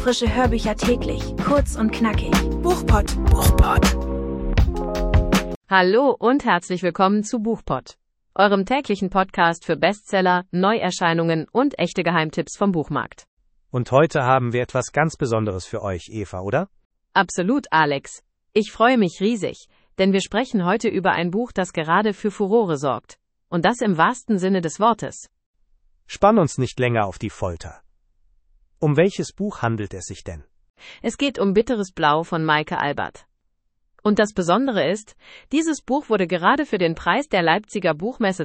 Frische Hörbücher täglich, kurz und knackig. Buchpott. Hallo und herzlich willkommen zu Buchpott, eurem täglichen Podcast für Bestseller, Neuerscheinungen und echte Geheimtipps vom Buchmarkt. Und heute haben wir etwas ganz Besonderes für euch, Eva, oder? Absolut, Alex. Ich freue mich riesig, denn wir sprechen heute über ein Buch, das gerade für Furore sorgt. Und das im wahrsten Sinne des Wortes. Spann uns nicht länger auf die Folter. Um welches Buch handelt es sich denn? Es geht um Bitteres Blau von Maike Albert. Und das Besondere ist, dieses Buch wurde gerade für den Preis der Leipziger Buchmesse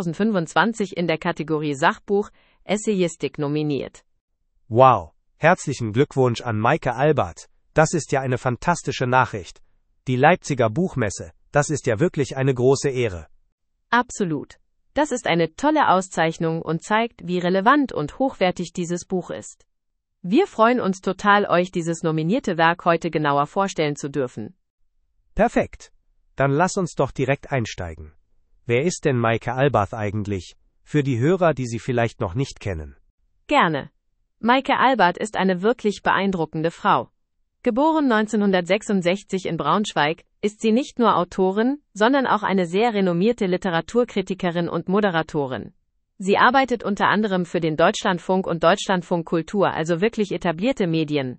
2025 in der Kategorie Sachbuch, Essayistik nominiert. Wow, herzlichen Glückwunsch an Maike Albert. Das ist ja eine fantastische Nachricht. Die Leipziger Buchmesse, das ist ja wirklich eine große Ehre. Absolut. Das ist eine tolle Auszeichnung und zeigt, wie relevant und hochwertig dieses Buch ist. Wir freuen uns total, euch dieses nominierte Werk heute genauer vorstellen zu dürfen. Perfekt. Dann lass uns doch direkt einsteigen. Wer ist denn Maike Albert eigentlich? Für die Hörer, die sie vielleicht noch nicht kennen. Gerne. Maike Albert ist eine wirklich beeindruckende Frau. Geboren 1966 in Braunschweig, ist sie nicht nur Autorin, sondern auch eine sehr renommierte Literaturkritikerin und Moderatorin. Sie arbeitet unter anderem für den Deutschlandfunk und Deutschlandfunk Kultur, also wirklich etablierte Medien.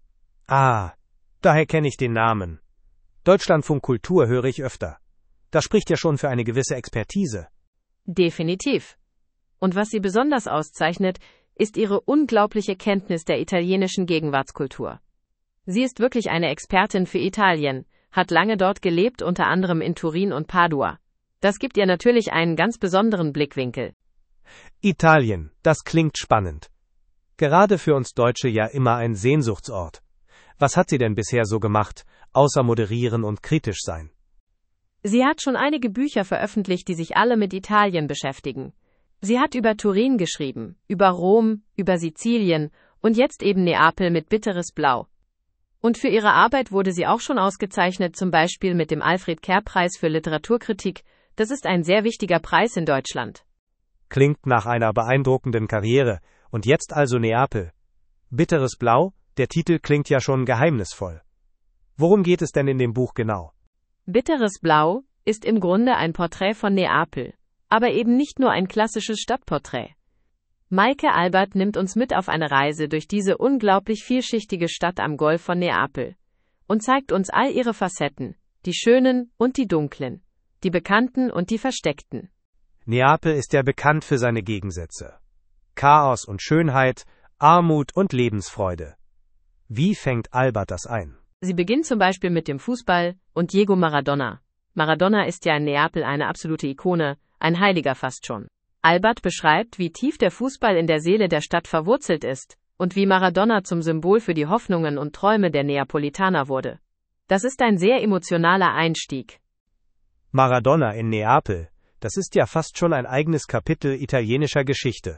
Ah, daher kenne ich den Namen. Deutschlandfunk Kultur höre ich öfter. Das spricht ja schon für eine gewisse Expertise. Definitiv. Und was sie besonders auszeichnet, ist ihre unglaubliche Kenntnis der italienischen Gegenwartskultur. Sie ist wirklich eine Expertin für Italien, hat lange dort gelebt, unter anderem in Turin und Padua. Das gibt ihr natürlich einen ganz besonderen Blickwinkel. Italien, das klingt spannend. Gerade für uns Deutsche ja immer ein Sehnsuchtsort. Was hat sie denn bisher so gemacht, außer moderieren und kritisch sein? Sie hat schon einige Bücher veröffentlicht, die sich alle mit Italien beschäftigen. Sie hat über Turin geschrieben, über Rom, über Sizilien und jetzt eben Neapel mit Bitteres Blau. Und für ihre Arbeit wurde sie auch schon ausgezeichnet, zum Beispiel mit dem Alfred-Kerr-Preis für Literaturkritik. Das ist ein sehr wichtiger Preis in Deutschland. Klingt nach einer beeindruckenden Karriere. Und jetzt also Neapel. Bitteres Blau, der Titel klingt ja schon geheimnisvoll. Worum geht es denn in dem Buch genau? Bitteres Blau ist im Grunde ein Porträt von Neapel, aber eben nicht nur ein klassisches Stadtporträt. Maike Albert nimmt uns mit auf eine Reise durch diese unglaublich vielschichtige Stadt am Golf von Neapel und zeigt uns all ihre Facetten, die schönen und die dunklen, die bekannten und die versteckten. Neapel ist ja bekannt für seine Gegensätze. Chaos und Schönheit, Armut und Lebensfreude. Wie fängt Albert das ein? Sie beginnt zum Beispiel mit dem Fußball und Diego Maradona. Maradona ist ja in Neapel eine absolute Ikone, ein Heiliger fast schon. Albert beschreibt, wie tief der Fußball in der Seele der Stadt verwurzelt ist und wie Maradona zum Symbol für die Hoffnungen und Träume der Neapolitaner wurde. Das ist ein sehr emotionaler Einstieg. Maradona in Neapel, das ist ja fast schon ein eigenes Kapitel italienischer Geschichte.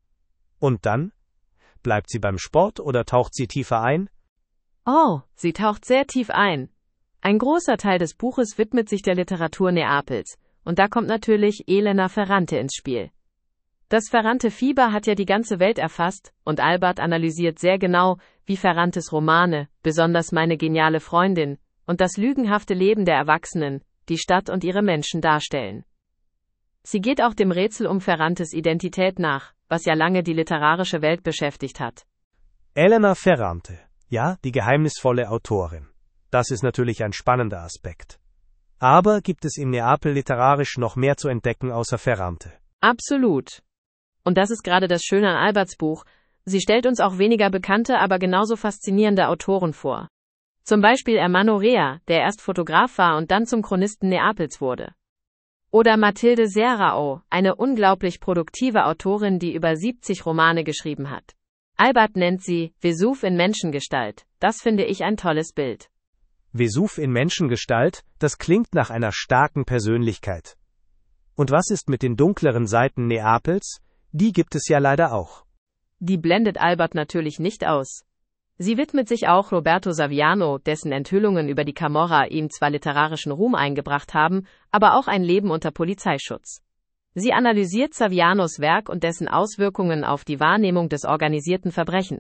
Und dann? Bleibt sie beim Sport oder taucht sie tiefer ein? Oh, sie taucht sehr tief ein. Ein großer Teil des Buches widmet sich der Literatur Neapels. Und da kommt natürlich Elena Ferrante ins Spiel. Das Ferrante-Fieber hat ja die ganze Welt erfasst, und Albert analysiert sehr genau, wie Ferrantes Romane, besonders Meine geniale Freundin, und das lügenhafte Leben der Erwachsenen, die Stadt und ihre Menschen darstellen. Sie geht auch dem Rätsel um Ferrantes Identität nach, was ja lange die literarische Welt beschäftigt hat. Elena Ferrante, ja, die geheimnisvolle Autorin. Das ist natürlich ein spannender Aspekt. Aber gibt es in Neapel literarisch noch mehr zu entdecken außer Ferrante? Absolut. Und das ist gerade das Schöne an Alberts Buch. Sie stellt uns auch weniger bekannte, aber genauso faszinierende Autoren vor. Zum Beispiel Ermanno Rea, der erst Fotograf war und dann zum Chronisten Neapels wurde. Oder Mathilde Serrao, eine unglaublich produktive Autorin, die über 70 Romane geschrieben hat. Albert nennt sie Vesuv in Menschengestalt. Das finde ich ein tolles Bild. Vesuv in Menschengestalt, das klingt nach einer starken Persönlichkeit. Und was ist mit den dunkleren Seiten Neapels? Die gibt es ja leider auch. Die blendet Albert natürlich nicht aus. Sie widmet sich auch Roberto Saviano, dessen Enthüllungen über die Camorra ihm zwar literarischen Ruhm eingebracht haben, aber auch ein Leben unter Polizeischutz. Sie analysiert Savianos Werk und dessen Auswirkungen auf die Wahrnehmung des organisierten Verbrechens.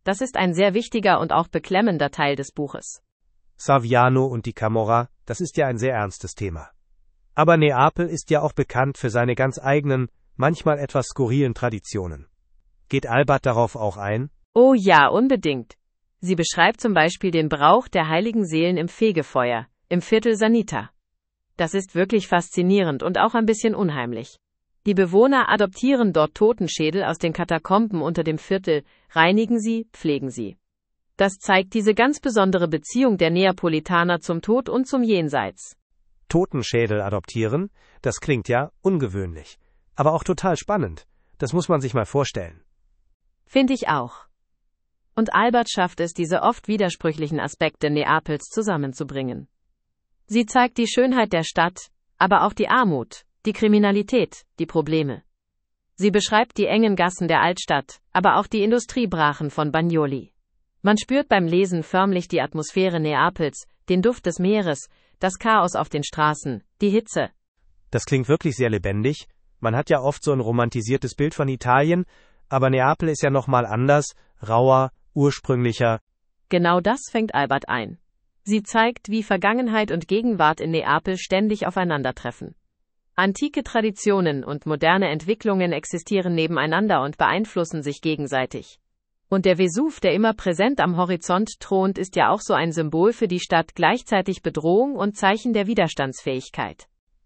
Das ist ein sehr wichtiger und auch beklemmender Teil des Buches. Saviano und die Camorra, das ist ja ein sehr ernstes Thema. Aber Neapel ist ja auch bekannt für seine ganz eigenen, manchmal etwas skurrilen Traditionen. Geht Albert darauf auch ein? Oh ja, unbedingt. Sie beschreibt zum Beispiel den Brauch der heiligen Seelen im Fegefeuer, im Viertel Sanita. Das ist wirklich faszinierend und auch ein bisschen unheimlich. Die Bewohner adoptieren dort Totenschädel aus den Katakomben unter dem Viertel, reinigen sie, pflegen sie. Das zeigt diese ganz besondere Beziehung der Neapolitaner zum Tod und zum Jenseits. Totenschädel adoptieren? Das klingt ja ungewöhnlich. Aber auch total spannend. Das muss man sich mal vorstellen. Finde ich auch. Und Albert schafft es, diese oft widersprüchlichen Aspekte Neapels zusammenzubringen. Sie zeigt die Schönheit der Stadt, aber auch die Armut, die Kriminalität, die Probleme. Sie beschreibt die engen Gassen der Altstadt, aber auch die Industriebrachen von Bagnoli. Man spürt beim Lesen förmlich die Atmosphäre Neapels, den Duft des Meeres, das Chaos auf den Straßen, die Hitze. Das klingt wirklich sehr lebendig. Man hat ja oft so ein romantisiertes Bild von Italien, aber Neapel ist ja nochmal anders, rauer, ursprünglicher. Genau das fängt Albert ein. Sie zeigt, wie Vergangenheit und Gegenwart in Neapel ständig aufeinandertreffen. Antike Traditionen und moderne Entwicklungen existieren nebeneinander und beeinflussen sich gegenseitig. Und der Vesuv, der immer präsent am Horizont thront, ist ja auch so ein Symbol für die Stadt, gleichzeitig Bedrohung und Zeichen der Widerstandsfähigkeit.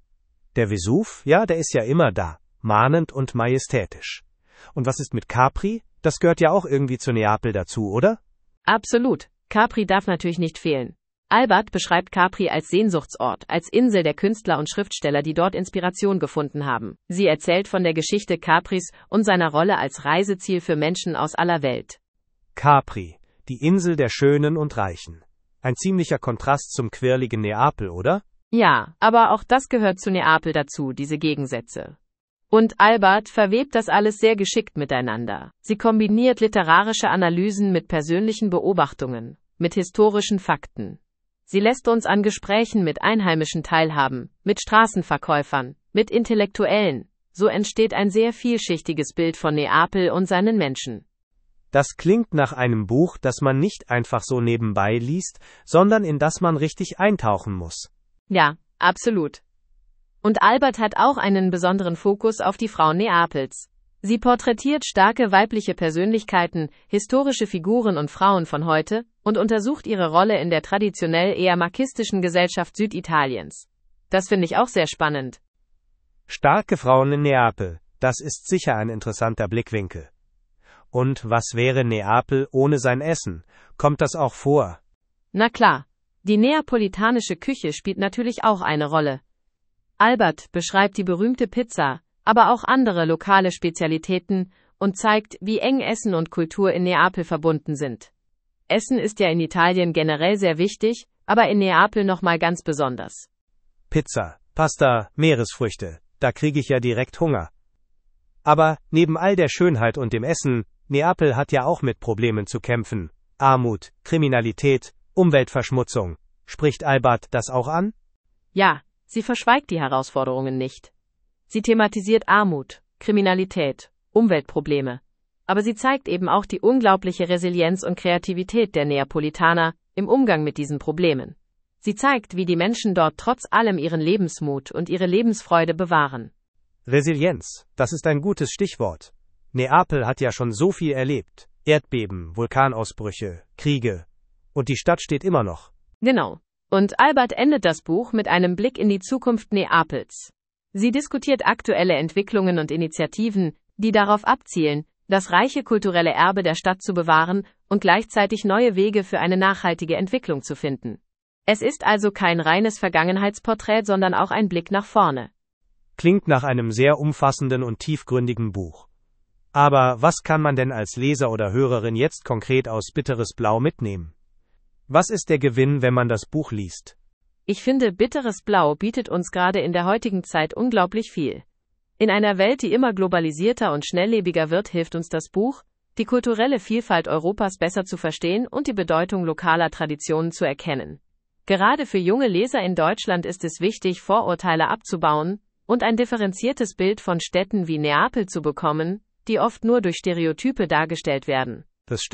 Der Vesuv, ja, der ist ja immer da, mahnend und majestätisch. Und was ist mit Capri? Das gehört ja auch irgendwie zu Neapel dazu, oder? Absolut. Capri darf natürlich nicht fehlen. Albert beschreibt Capri als Sehnsuchtsort, als Insel der Künstler und Schriftsteller, die dort Inspiration gefunden haben. Sie erzählt von der Geschichte Capris und seiner Rolle als Reiseziel für Menschen aus aller Welt. Capri, die Insel der Schönen und Reichen. Ein ziemlicher Kontrast zum quirligen Neapel, oder? Ja, aber auch das gehört zu Neapel dazu, diese Gegensätze. Und Albert verwebt das alles sehr geschickt miteinander. Sie kombiniert literarische Analysen mit persönlichen Beobachtungen, mit historischen Fakten. Sie lässt uns an Gesprächen mit Einheimischen teilhaben, mit Straßenverkäufern, mit Intellektuellen. So entsteht ein sehr vielschichtiges Bild von Neapel und seinen Menschen. Das klingt nach einem Buch, das man nicht einfach so nebenbei liest, sondern in das man richtig eintauchen muss. Ja, absolut. Und Albert hat auch einen besonderen Fokus auf die Frauen Neapels. Sie porträtiert starke weibliche Persönlichkeiten, historische Figuren und Frauen von heute und untersucht ihre Rolle in der traditionell eher marxistischen Gesellschaft Süditaliens. Das finde ich auch sehr spannend. Starke Frauen in Neapel, das ist sicher ein interessanter Blickwinkel. Und was wäre Neapel ohne sein Essen? Kommt das auch vor? Na klar, die neapolitanische Küche spielt natürlich auch eine Rolle. Albert beschreibt die berühmte Pizza, aber auch andere lokale Spezialitäten und zeigt, wie eng Essen und Kultur in Neapel verbunden sind. Essen ist ja in Italien generell sehr wichtig, aber in Neapel nochmal ganz besonders. Pizza, Pasta, Meeresfrüchte, da kriege ich ja direkt Hunger. Aber neben all der Schönheit und dem Essen, Neapel hat ja auch mit Problemen zu kämpfen. Armut, Kriminalität, Umweltverschmutzung. Spricht Albert das auch an? Ja, sie verschweigt die Herausforderungen nicht. Sie thematisiert Armut, Kriminalität, Umweltprobleme. Aber sie zeigt eben auch die unglaubliche Resilienz und Kreativität der Neapolitaner im Umgang mit diesen Problemen. Sie zeigt, wie die Menschen dort trotz allem ihren Lebensmut und ihre Lebensfreude bewahren. Resilienz, das ist ein gutes Stichwort. Neapel hat ja schon so viel erlebt. Erdbeben, Vulkanausbrüche, Kriege. Und die Stadt steht immer noch. Genau. Und Albert endet das Buch mit einem Blick in die Zukunft Neapels. Sie diskutiert aktuelle Entwicklungen und Initiativen, die darauf abzielen, das reiche kulturelle Erbe der Stadt zu bewahren und gleichzeitig neue Wege für eine nachhaltige Entwicklung zu finden. Es ist also kein reines Vergangenheitsporträt, sondern auch ein Blick nach vorne. Klingt nach einem sehr umfassenden und tiefgründigen Buch. Aber was kann man denn als Leser oder Hörerin jetzt konkret aus Bitteres Blau mitnehmen? Was ist der Gewinn, wenn man das Buch liest? Ich finde, Bitteres Blau bietet uns gerade in der heutigen Zeit unglaublich viel. In einer Welt, die immer globalisierter und schnelllebiger wird, hilft uns das Buch, die kulturelle Vielfalt Europas besser zu verstehen und die Bedeutung lokaler Traditionen zu erkennen. Gerade für junge Leser in Deutschland ist es wichtig, Vorurteile abzubauen und ein differenziertes Bild von Städten wie Neapel zu bekommen, die oft nur durch Stereotype dargestellt werden. Das stimmt.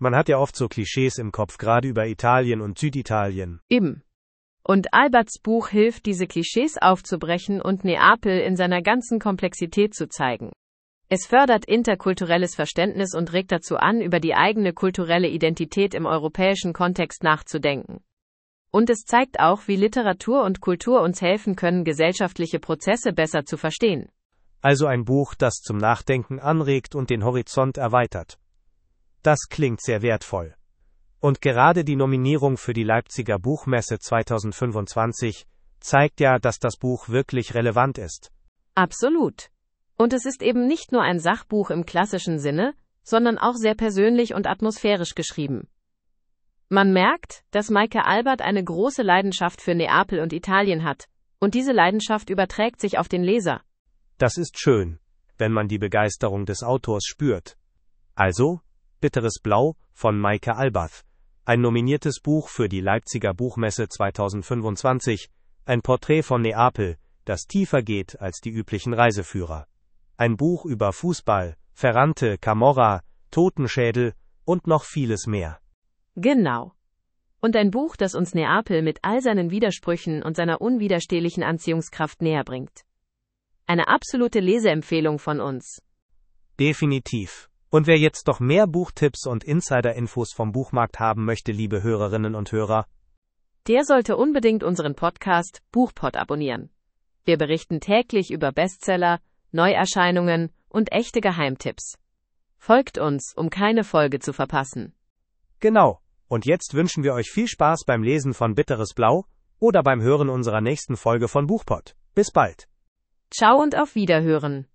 Man hat ja oft so Klischees im Kopf, gerade über Italien und Süditalien. Eben. Und Alberts Buch hilft, diese Klischees aufzubrechen und Neapel in seiner ganzen Komplexität zu zeigen. Es fördert interkulturelles Verständnis und regt dazu an, über die eigene kulturelle Identität im europäischen Kontext nachzudenken. Und es zeigt auch, wie Literatur und Kultur uns helfen können, gesellschaftliche Prozesse besser zu verstehen. Also ein Buch, das zum Nachdenken anregt und den Horizont erweitert. Das klingt sehr wertvoll. Und gerade die Nominierung für die Leipziger Buchmesse 2025 zeigt ja, dass das Buch wirklich relevant ist. Absolut. Und es ist eben nicht nur ein Sachbuch im klassischen Sinne, sondern auch sehr persönlich und atmosphärisch geschrieben. Man merkt, dass Maike Albert eine große Leidenschaft für Neapel und Italien hat, und diese Leidenschaft überträgt sich auf den Leser. Das ist schön, wenn man die Begeisterung des Autors spürt. Also, Bitteres Blau von Maike Albert, ein nominiertes Buch für die Leipziger Buchmesse 2025, ein Porträt von Neapel, das tiefer geht als die üblichen Reiseführer. Ein Buch über Fußball, Ferrante, Camorra, Totenschädel und noch vieles mehr. Genau. Und ein Buch, das uns Neapel mit all seinen Widersprüchen und seiner unwiderstehlichen Anziehungskraft näher bringt. Eine absolute Leseempfehlung von uns. Definitiv. Und wer jetzt doch mehr Buchtipps und Insider-Infos vom Buchmarkt haben möchte, liebe Hörerinnen und Hörer, der sollte unbedingt unseren Podcast Buchpod abonnieren. Wir berichten täglich über Bestseller, Neuerscheinungen und echte Geheimtipps. Folgt uns, um keine Folge zu verpassen. Genau. Und jetzt wünschen wir euch viel Spaß beim Lesen von Bitteres Blau oder beim Hören unserer nächsten Folge von Buchpod. Bis bald. Ciao und auf Wiederhören.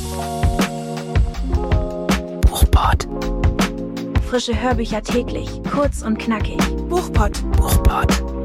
Buchpod. Frische Hörbücher täglich, kurz und knackig. Buchpod.